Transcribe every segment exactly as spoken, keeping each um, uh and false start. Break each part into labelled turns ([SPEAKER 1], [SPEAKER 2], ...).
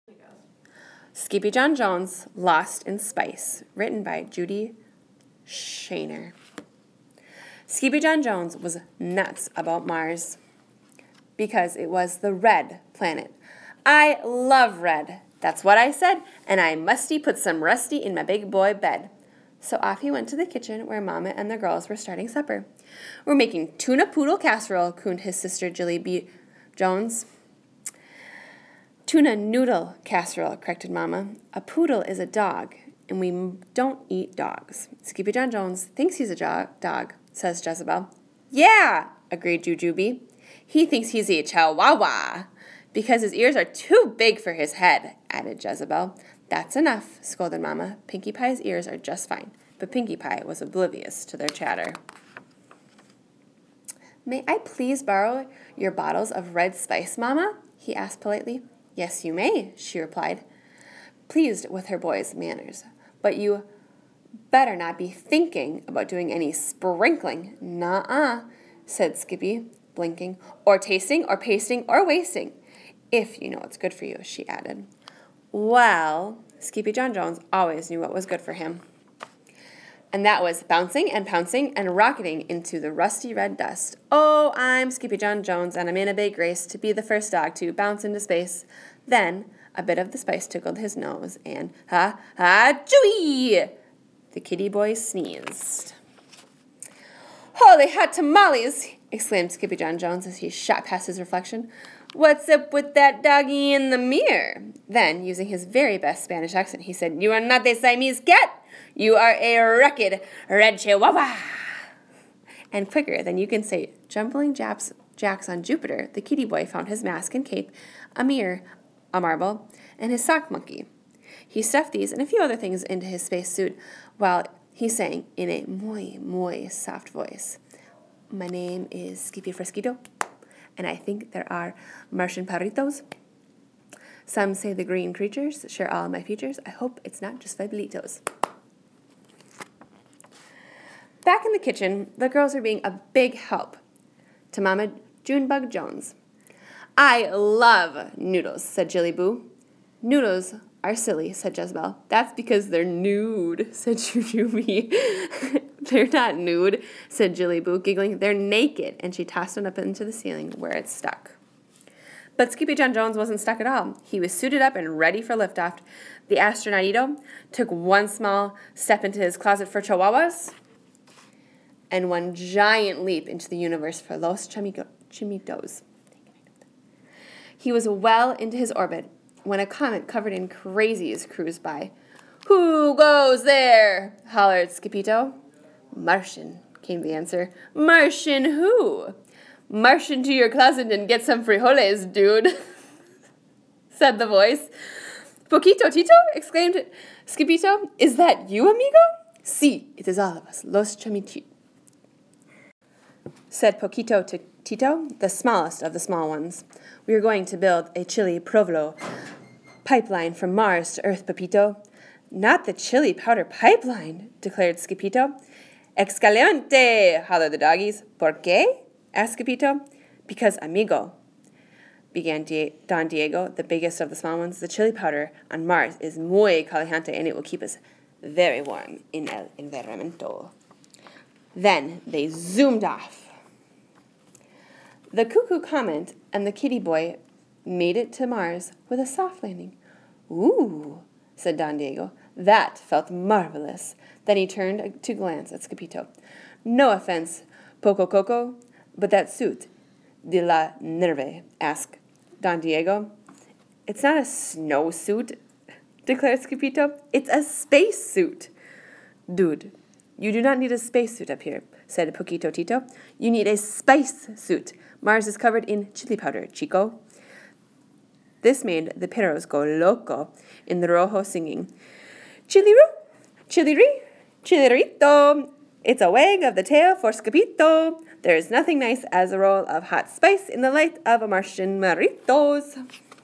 [SPEAKER 1] Skippy John Jones, Lost in Spice, written by Judy Shaner. Skippy John Jones was nuts about Mars because it was the red planet. I love red. That's what I said, and I musty put some rusty in my big boy bed. So off he went to the kitchen where Mama and the girls were starting supper. We're making tuna poodle casserole, crooned his sister Jilly B. Jones. Tuna noodle casserole, corrected Mama. A poodle is a dog, and we don't eat dogs. Skippy John Jones thinks he's a jo- dog, says Jezebel. Yeah, agreed Jujubee. He thinks he's a chihuahua because his ears are too big for his head, added Jezebel. That's enough, scolded Mama. Pinkie Pie's ears are just fine, but Pinkie Pie was oblivious to their chatter. May I please borrow your bottles of red spice, Mama? He asked politely. Yes, you may, she replied, pleased with her boy's manners. But you better not be thinking about doing any sprinkling. Nuh-uh, said Skippy, blinking, or tasting, or pasting, or wasting. If you know what's good for you, she added. Well, Skippy John Jones always knew what was good for him. And that was bouncing and pouncing and rocketing into the rusty red dust. Oh, I'm Skippy John Jones, and I'm in a big race to be the first dog to bounce into space. Then a bit of the spice tickled his nose, and ha, ha, chewy! The kitty boy sneezed. Holy hot tamales! Exclaimed Skippy John Jones as he shot past his reflection. What's up with that doggy in the mirror? Then, using his very best Spanish accent, he said, You are not a Siamese cat. You are a rugged red chihuahua. And quicker than you can say jumbling japs, jacks on Jupiter, the kitty boy found his mask and cape, a mirror, a marble, and his sock monkey. He stuffed these and a few other things into his space suit while he sang in a muy, muy soft voice. My name is Skippy Fresquito, and I think there are Martian perritos. Some say the green creatures share all my features. I hope it's not just Fabelitos. Back in the kitchen, the girls are being a big help to Mama Junebug Jones. I love noodles, said Jilly Boo. Noodles are silly, said Jezebel. That's because they're nude, said Jujubee. They're not nude, said Jilly Boo, giggling. They're naked, and she tossed it up into the ceiling where it stuck. But Skippy John Jones wasn't stuck at all. He was suited up and ready for liftoff. The astronautito took one small step into his closet for chihuahuas and one giant leap into the universe for Los Chimitos. He was well into his orbit when a comet covered in crazies cruised by. Who goes there? Hollered Skippito. Martian, came the answer. Martian who? Martian to your closet and get some frijoles, dude, said the voice. Poquito Tito, exclaimed Skippito. Is that you, amigo? Si, it is all of us, Los Chamichitos, said Poquito to Tito, the smallest of the small ones. We are going to build a chili provolone pipeline from Mars to Earth, Pepito. Not the chili powder pipeline, declared Skippito. Excaliente, hollered the doggies. ¿Por qué? Asked Skippito. Because, amigo, began Die- Don Diego, the biggest of the small ones, the chili powder on Mars is muy caliente and it will keep us very warm in el environmento. Then they zoomed off. The cuckoo comet and the kitty boy made it to Mars with a soft landing. Ooh, said Don Diego. That felt marvelous. Then he turned to glance at Skippito. No offense, Poco Coco, but that suit, de la Nerve, asked Don Diego. It's not a snowsuit, declared Skippito. It's a spacesuit. Dude, you do not need a spacesuit up here, said Poquito Tito. You need a spice suit. Mars is covered in chili powder, chico. This made the perros go loco in the rojo singing, Chiliru, chiliri, chilirito. It's a wag of the tail for Skippito. There is nothing nice as a roll of hot spice in the light of a Martian marritos.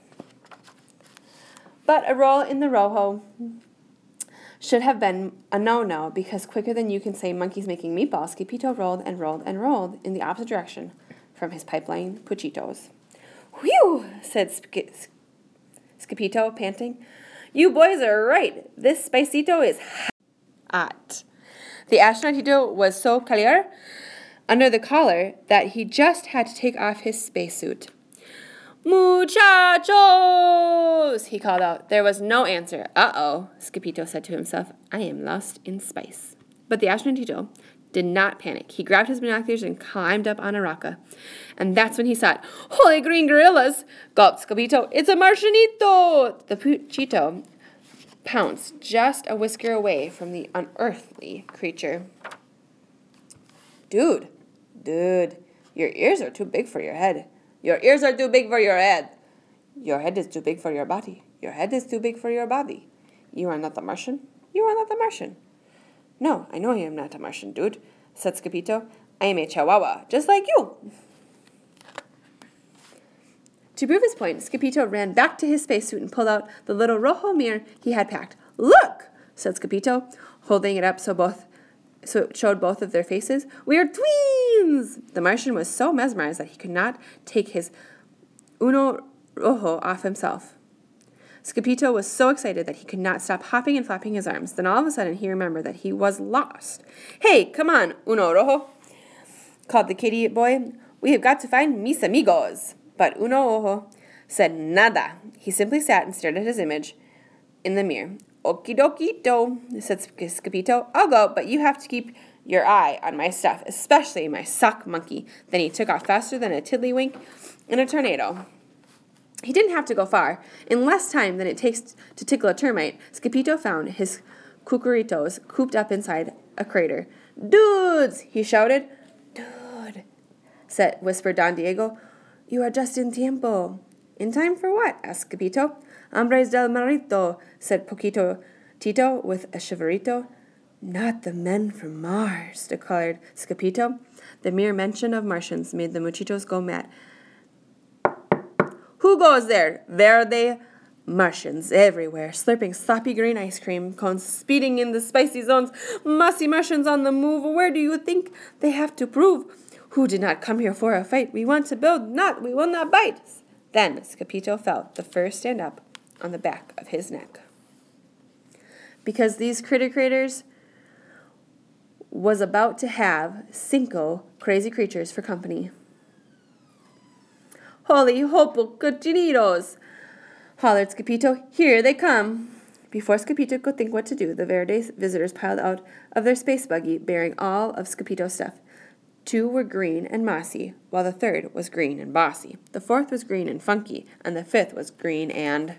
[SPEAKER 1] But a roll in the rojo should have been a no-no because quicker than you can say monkeys making meatballs, Skippito rolled and rolled and rolled in the opposite direction from his pipeline puchitos. Whew, said Sk- Scipio, panting. You boys are right. This spicito is hot. The astronautito was so caliente under the collar that he just had to take off his spacesuit. Muchachos! He called out. There was no answer. Uh-oh, Scipio said to himself. I am lost in space. But the astronautito did not panic. He grabbed his binoculars and climbed up on a roca. And that's when he saw it. Holy green gorillas! Gulped Scipio. It's a Martianito! The Puchito pounced just a whisker away from the unearthly creature. Dude, dude, your ears are too big for your head. Your ears are too big for your head. Your head is too big for your body. Your head is too big for your body. You are not a Martian. You are not a Martian. No, I know I am not a Martian, dude, said Scipio. I am a Chihuahua, just like you. To prove his point, Scipio ran back to his spacesuit and pulled out the little rojo mirror he had packed. Look, said Scipio, holding it up so both so it showed both of their faces. We are twins! The Martian was so mesmerized that he could not take his uno rojo off himself. Scipio was so excited that he could not stop hopping and flapping his arms. Then all of a sudden he remembered that he was lost. Hey, come on, uno rojo, called the kitty boy. We have got to find mis amigos. But uno rojo said nada. He simply sat and stared at his image in the mirror. Okie dokito, said Scipio. I'll go, but you have to keep your eye on my stuff, especially my sock monkey. Then he took off faster than a tiddlywink in a tornado. He didn't have to go far. In less time than it takes to tickle a termite, Scipio found his cucuritos cooped up inside a crater. Dudes, he shouted. Dude, said, whispered Don Diego. You are just in tiempo. In time for what? Asked Scipio. Hombres del Marito, said Poquito Tito with a shiverito. Not the men from Mars, declared Scipio. The mere mention of Martians made the muchachos go mad. Who goes there? There they Martians everywhere, slurping sloppy green ice cream cones, speeding in the spicy zones. Mossy Martians on the move. Where do you think they have to prove? Who did not come here for a fight? We want to build, not we will not bite. Then Scipio felt the fur stand up on the back of his neck. Because these critter craters was about to have cinco crazy creatures for company. Holy hopo cochinitos, hollered Scipio. Here they come. Before Scipio could think what to do, the Verde visitors piled out of their space buggy bearing all of Scipio's stuff. Two were green and mossy, while the third was green and bossy. The fourth was green and funky, and the fifth was green and...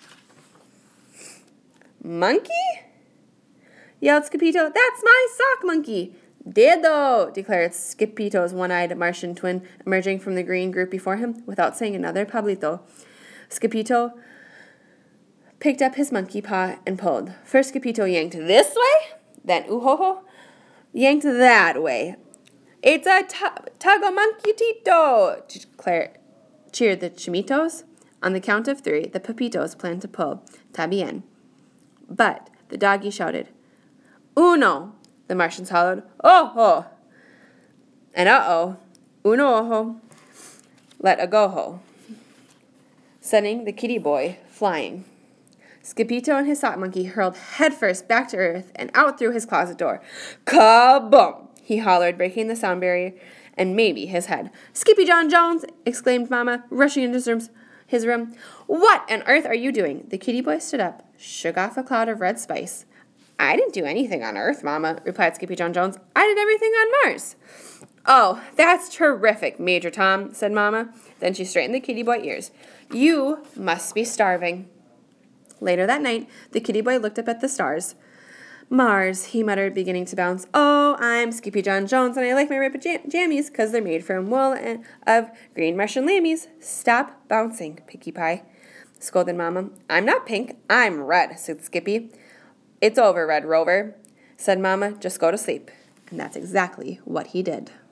[SPEAKER 1] Monkey? Yelled Scipio. That's my sock monkey. Dedo, declared Scipio's one-eyed Martian twin, emerging from the green group before him. Without saying another Pablito, Scipio picked up his monkey paw and pulled. First Scipio yanked this way, then Uhoho yanked that way. It's a tagomankitito, declared, cheered the chimitos. On the count of three, the papitos planned to pull. Tabien. But the doggy shouted, Uno! The Martians hollered, Oho! And uh-oh, uno ojo, let a go-ho, sending the kitty boy flying. Scipio and his sock monkey hurled headfirst back to earth and out through his closet door. Kaboom! He hollered, breaking the sound barrier and maybe his head. Skippy John Jones! Exclaimed Mama, rushing into his room. His room. What on earth are you doing? The kitty boy stood up, shook off a cloud of red spice. I didn't do anything on Earth, Mama, replied Skippy John Jones. I did everything on Mars. Oh, that's terrific, Major Tom, said Mama. Then she straightened the kitty boy ears. You must be starving. Later that night, the kitty boy looked up at the stars. Mars, he muttered, beginning to bounce. Oh, I'm Skippy John Jones, and I like my red jammies because they're made from wool and of green Martian lammies. Stop bouncing, Pinkie Pie, scolded Mama. I'm not pink, I'm red, said Skippy. It's over, Red Rover, said Mama. Just go to sleep. And that's exactly what he did.